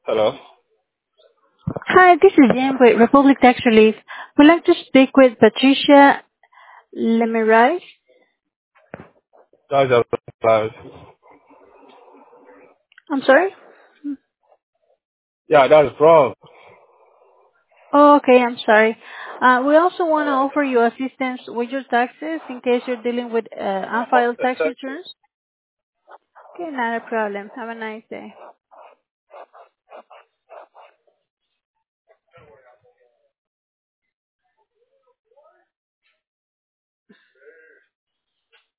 Hello. Hi, this is Jan with Republic Tax Relief. Would like to speak with Patricia Lemirais. That's a right. I'm sorry? Yeah, that's wrong. Oh, okay, I'm sorry. We also want to offer you assistance with your taxes in case you're dealing with unfiled tax returns. Okay, not a problem. Have a nice day.